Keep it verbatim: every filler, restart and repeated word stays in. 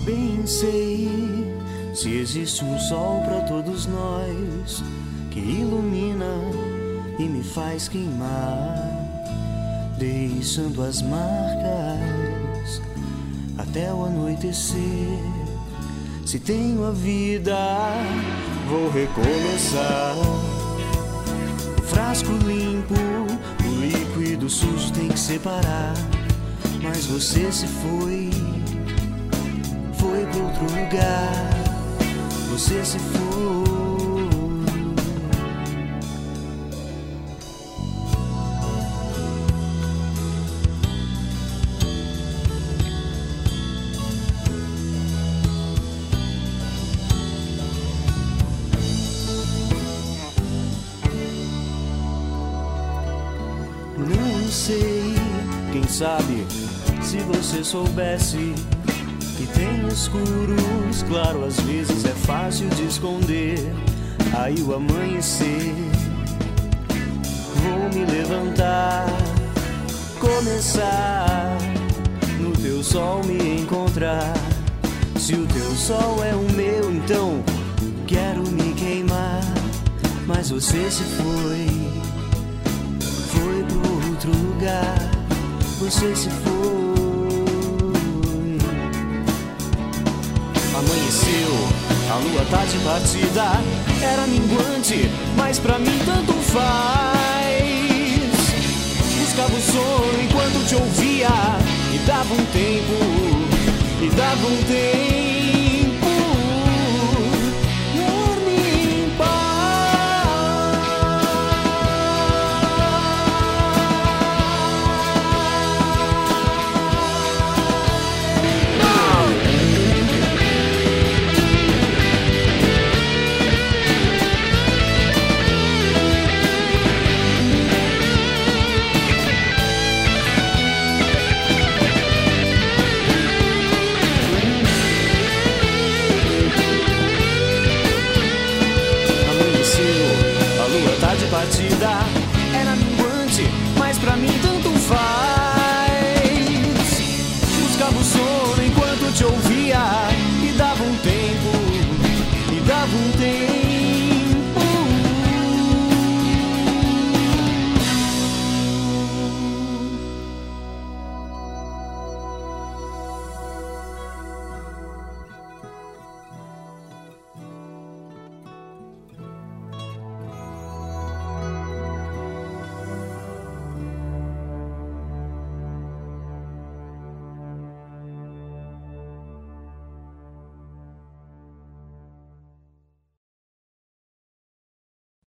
Bem sei, se existe um sol para todos nós que ilumina e me faz queimar, deixando as marcas até o anoitecer. Se tenho a vida, vou recomeçar. O frasco limpo, o líquido sujo tem que separar. Mas você se foi, foi pra outro lugar. Você se foi. Não sei, quem sabe, se você soubesse que tem escuros, claro, às vezes é fácil de esconder. Aí o amanhecer, vou me levantar, começar, no teu sol me encontrar. Se o teu sol é o meu, então quero me queimar. Mas você se foi, foi pro outro lugar. Você se foi. Amanheceu, a lua tá de partida. Era minguante, mas pra mim tanto faz. Buscava o sono enquanto te ouvia. E dava um tempo, e dava um tempo. Dorme em paz. Partida era minguante, mas pra mim tanto faz. Buscava o sono enquanto te ouvia. E dava um tempo, e dava um tempo.